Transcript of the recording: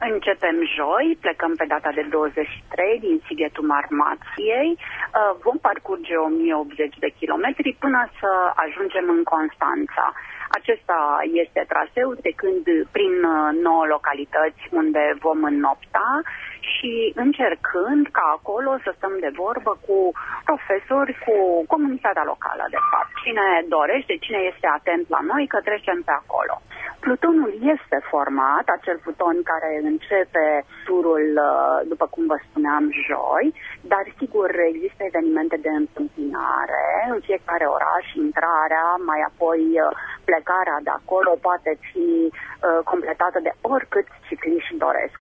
Începem joi, plecăm pe data de 23 din Sighetul Marmației. Vom parcurge 1080 de kilometri până să ajungem în Constanța. Acesta este traseul trecând prin 9 localități unde vom înnopta și încercând ca acolo să stăm de vorbă cu profesori, cu comunitatea locală, de fapt. Cine dorește, cine este atent la noi, că trecem pe acolo. Plutonul este format, acel pluton care începe turul, după cum vă spuneam, joi, dar sigur există evenimente de întâmpinare în fiecare oraș, intrarea, mai apoi plecarea de acolo poate fi completată de oricât cicliști doresc.